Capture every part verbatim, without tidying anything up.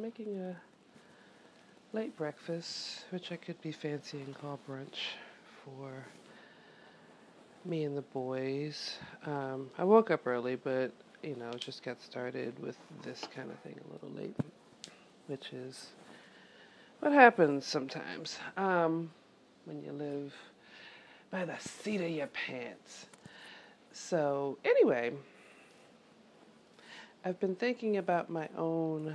making a late breakfast, which I could be fancy and call brunch for me and the boys. Um, I woke up early, but, you know, just got started with this kind of thing a little late, which is what happens sometimes um, when you live by the seat of your pants. So, anyway, I've been thinking about my own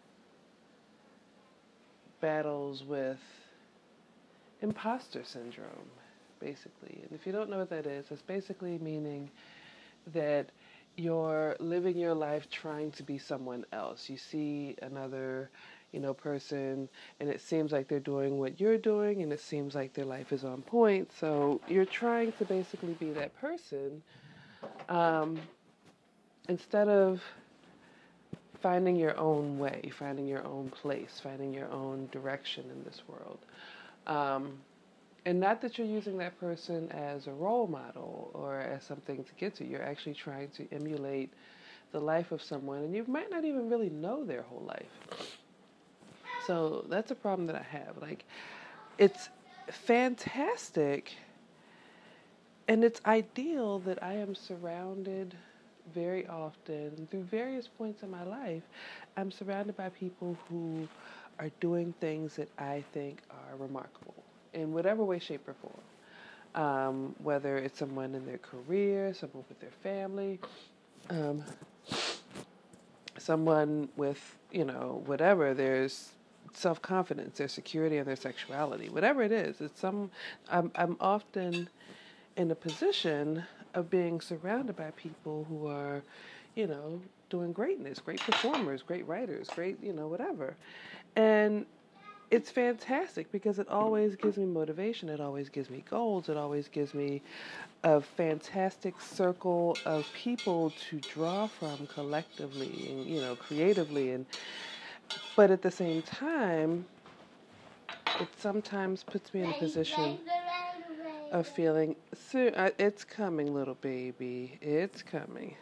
battles with imposter syndrome, basically. And if you don't know what that is, it's basically meaning that you're living your life trying to be someone else. You see another, you know, person, and it seems like they're doing what you're doing, and it seems like their life is on point. So you're trying to basically be that person um, instead of finding your own way, finding your own place, finding your own direction in this world. Um, and not that you're using that person as a role model or as something to get to. You're actually trying to emulate the life of someone, and you might not even really know their whole life. So that's a problem that I have. Like, it's fantastic and it's ideal that I am surrounded very often, through various points in my life, I'm surrounded by people who are doing things that I think are remarkable in whatever way, shape, or form. Um, whether it's someone in their career, someone with their family, um, someone with, you know, whatever, there's self-confidence, their security, and their sexuality, whatever it is. It's some, I'm, I'm often in a position of being surrounded by people who are, you know, doing greatness, great performers, great writers, great, you know, whatever. And it's fantastic because it always gives me motivation. It always gives me goals. It always gives me a fantastic circle of people to draw from collectively and, you know, creatively. And but at the same time, it sometimes puts me in a position of feeling, soon, it's coming, little baby, it's coming.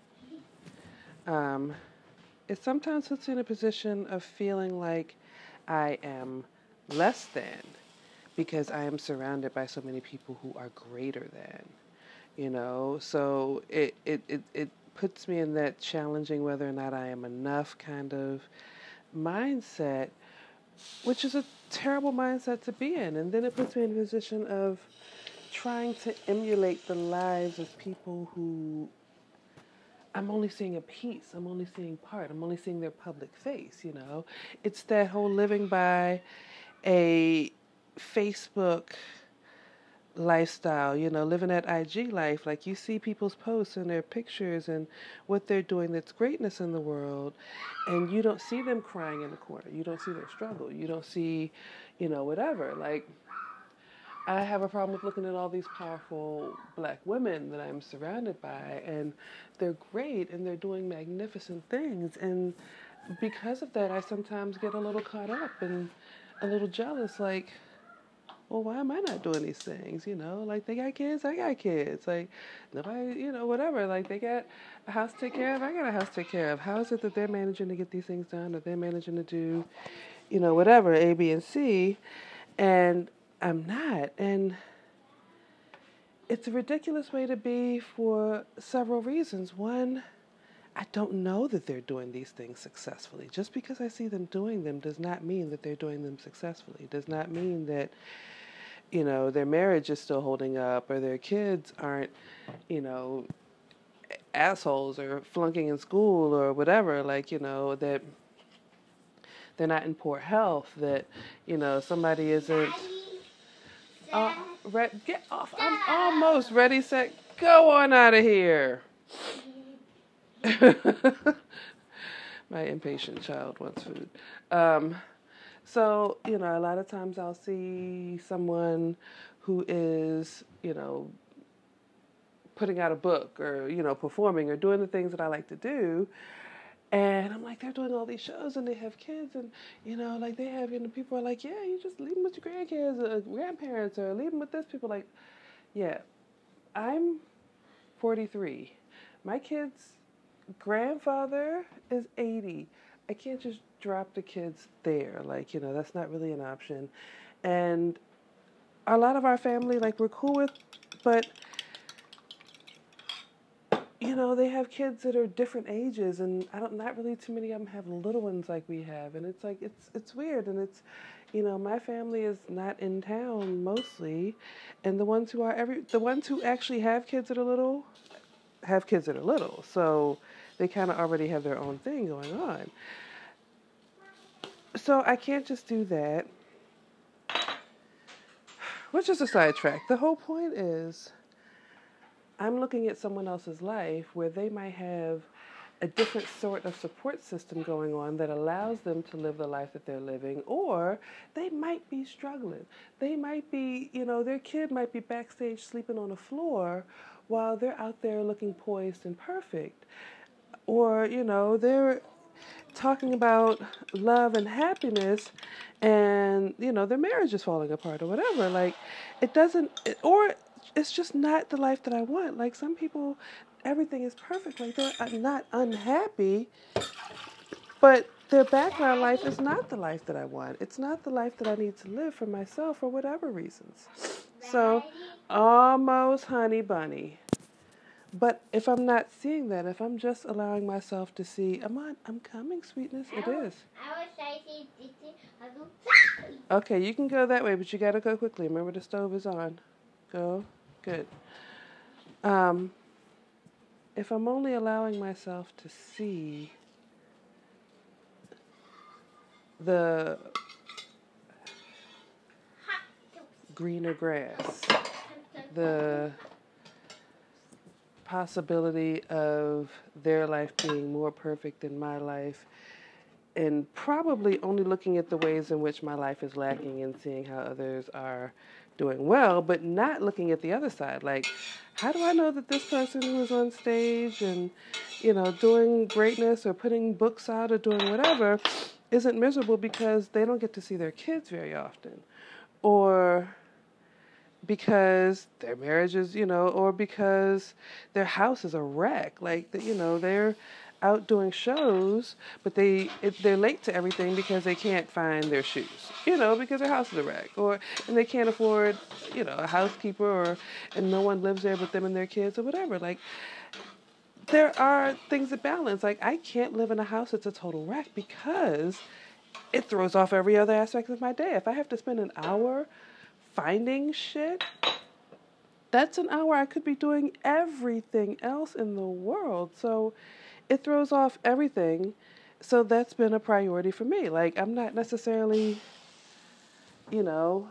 Um, it sometimes puts me in a position of feeling like I am less than because I am surrounded by so many people who are greater than, you know. So it, it, it, it puts me in that challenging whether or not I am enough kind of mindset, which is a terrible mindset to be in. And then it puts me in a position of trying to emulate the lives of people who I'm only seeing a piece, I'm only seeing part, I'm only seeing their public face, you know. It's that whole living by a Facebook lifestyle, you know, living that I G life. Like, you see people's posts and their pictures and what they're doing that's greatness in the world, and you don't see them crying in the corner. You don't see their struggle. You don't see, you know, whatever. Like, I have a problem with looking at all these powerful black women that I'm surrounded by, and they're great and they're doing magnificent things. And because of that, I sometimes get a little caught up and a little jealous, like, well, why am I not doing these things? You know, like, they got kids, I got kids. Like, nobody, you know, whatever. Like, they got a house to take care of, I got a house to take care of. How is it that they're managing to get these things done, or they're managing to do, you know, whatever, A, B, and C, and I'm not? And it's a ridiculous way to be for several reasons. One, I don't know that they're doing these things successfully. Just because I see them doing them does not mean that they're doing them successfully. It does not mean that, you know, their marriage is still holding up, or their kids aren't, you know, assholes or flunking in school or whatever. Like, you know, that they're not in poor health, that, you know, somebody isn't... Uh, re- get off. I'm almost ready, set, go on out of here. My impatient child wants food. Um, so, you know, a lot of times I'll see someone who is, you know, putting out a book or, you know, performing or doing the things that I like to do. And I'm like, they're doing all these shows and they have kids and, you know, like they have, you know, people are like, yeah, you just leave them with your grandkids or grandparents or leave them with this. People like, yeah, I'm forty-three. My kid's grandfather is eighty. I can't just drop the kids there. Like, you know, that's not really an option. And a lot of our family, like, we're cool with, but, you know, they have kids that are different ages, and I don't, not really too many of them have little ones like we have. And it's like, it's, it's weird. And it's, you know, my family is not in town mostly. And the ones who are every, the ones who actually have kids that are little, have kids that are little. So they kind of already have their own thing going on. So I can't just do that. Which is a sidetrack. The whole point is I'm looking at someone else's life where they might have a different sort of support system going on that allows them to live the life that they're living, or they might be struggling. They might be, you know, their kid might be backstage sleeping on the floor while they're out there looking poised and perfect. Or, you know, they're talking about love and happiness and, you know, their marriage is falling apart or whatever. Like, it doesn't, or it's just not the life that I want. Like, some people, everything is perfect. Like, they're not unhappy, but their background life is not the life that I want. It's not the life that I need to live for myself for whatever reasons. So, almost honey bunny. But if I'm not seeing that, if I'm just allowing myself to see, I'm on, I'm coming, sweetness, it is. Okay, you can go that way, but you got to go quickly. Remember, the stove is on. Go. Good. Um, if I'm only allowing myself to see the greener grass, the possibility of their life being more perfect than my life, and probably only looking at the ways in which my life is lacking and seeing how others are doing well, but not looking at the other side. Like, how do I know that this person who is on stage and, you know, doing greatness or putting books out or doing whatever isn't miserable because they don't get to see their kids very often? Or because their marriage is, you know, or because their house is a wreck. Like, you know, they're out doing shows, but they it, they're late to everything because they can't find their shoes, you know, because their house is a wreck, or and they can't afford, you know, a housekeeper, or and no one lives there but them and their kids or whatever. Like, there are things that balance. Like, I can't live in a house that's a total wreck because it throws off every other aspect of my day. If I have to spend an hour finding shit, that's an hour I could be doing everything else in the world. So it throws off everything. So that's been a priority for me. Like, I'm not necessarily, you know,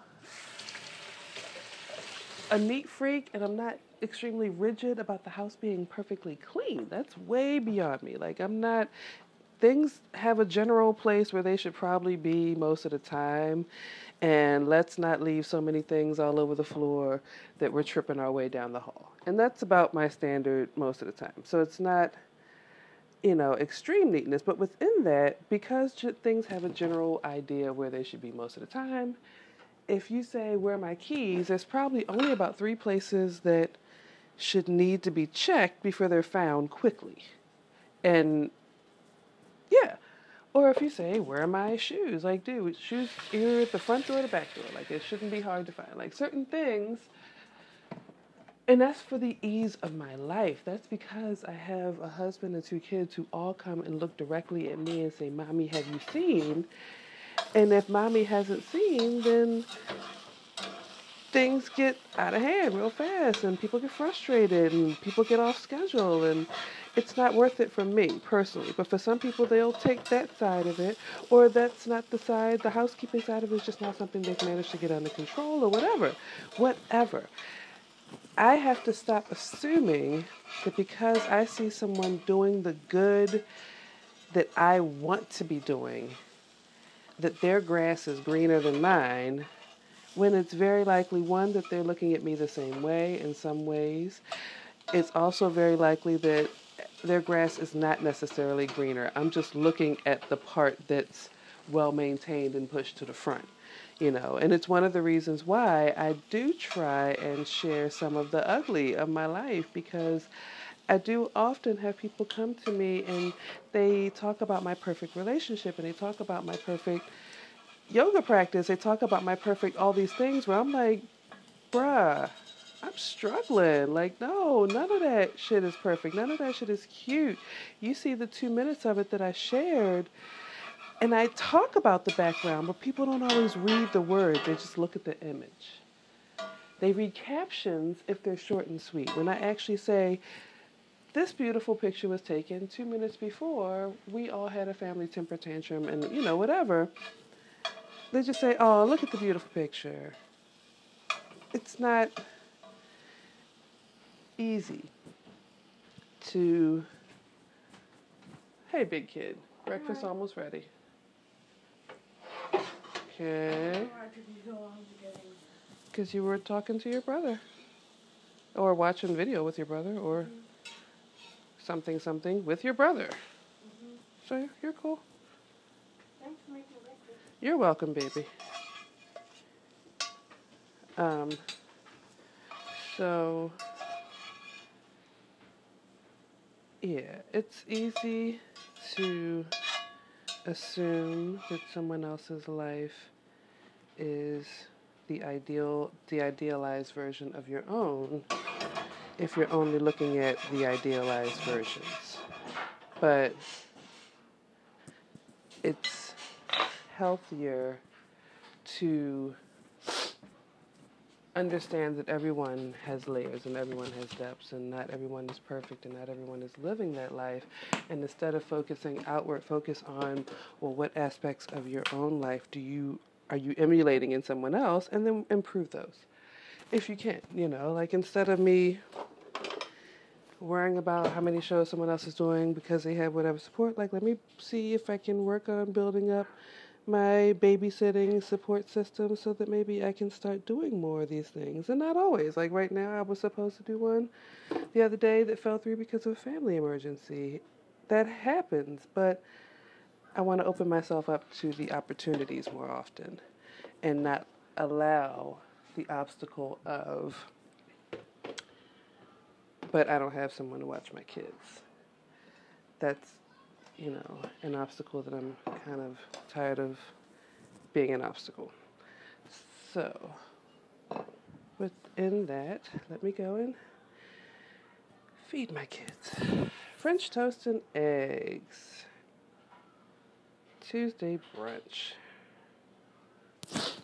a neat freak, and I'm not extremely rigid about the house being perfectly clean. That's way beyond me. Like, I'm not, things have a general place where they should probably be most of the time. And let's not leave so many things all over the floor that we're tripping our way down the hall. And that's about my standard most of the time. So it's not, you know, extreme neatness, but within that, because things have a general idea where they should be most of the time, if you say, where are my keys, there's probably only about three places that should need to be checked before they're found quickly. And yeah. Or if you say, where are my shoes? Like, dude, shoes either at the front door or the back door. Like, it shouldn't be hard to find. Like, certain things, and that's for the ease of my life. That's because I have a husband and two kids who all come and look directly at me and say, Mommy, have you seen? And if Mommy hasn't seen, then things get out of hand real fast, and people get frustrated, and people get off schedule, and it's not worth it for me personally. But for some people, they'll take that side of it, or that's not the side, the housekeeping side of it is just not something they've managed to get under control, or whatever. Whatever. I have to stop assuming that because I see someone doing the good that I want to be doing, that their grass is greener than mine, when it's very likely, one, that they're looking at me the same way in some ways. It's also very likely that their grass is not necessarily greener. I'm just looking at the part that's well maintained and pushed to the front, you know. And it's one of the reasons why I do try and share some of the ugly of my life, because I do often have people come to me and they talk about my perfect relationship and they talk about my perfect yoga practice. They talk about my perfect all these things where I'm like, bruh, I'm struggling. Like, no, none of that shit is perfect. None of that shit is cute. You see the two minutes of it that I shared, and I talk about the background, but people don't always read the words. They just look at the image. They read captions if they're short and sweet. When I actually say, this beautiful picture was taken two minutes before we all had a family temper tantrum and, you know, whatever, they just say, oh, look at the beautiful picture. It's not easy to, hey, big kid, breakfast almost ready. Okay. Because you were talking to your brother. Or watching video with your brother. Or mm-hmm. something, something with your brother. Mm-hmm. So you're cool. Thanks for making breakfast. You're welcome, baby. Um, so, yeah, it's easy to assume that someone else's life is the ideal, the idealized version of your own if you're only looking at the idealized versions. But it's healthier to understand that everyone has layers and everyone has depths and not everyone is perfect and not everyone is living that life. And instead of focusing outward, focus on, well, what aspects of your own life do you are you emulating in someone else, and then improve those if you can. You know, like instead of me worrying about how many shows someone else is doing because they have whatever support, like let me see if I can work on building up my babysitting support system so that maybe I can start doing more of these things. And not always. Like right now, I was supposed to do one the other day that fell through because of a family emergency. That happens, but I want to open myself up to the opportunities more often and not allow the obstacle of, but I don't have someone to watch my kids. That's, you know, an obstacle that I'm kind of tired of being an obstacle. So, within that, let me go and feed my kids. French toast and eggs. Tuesday brunch.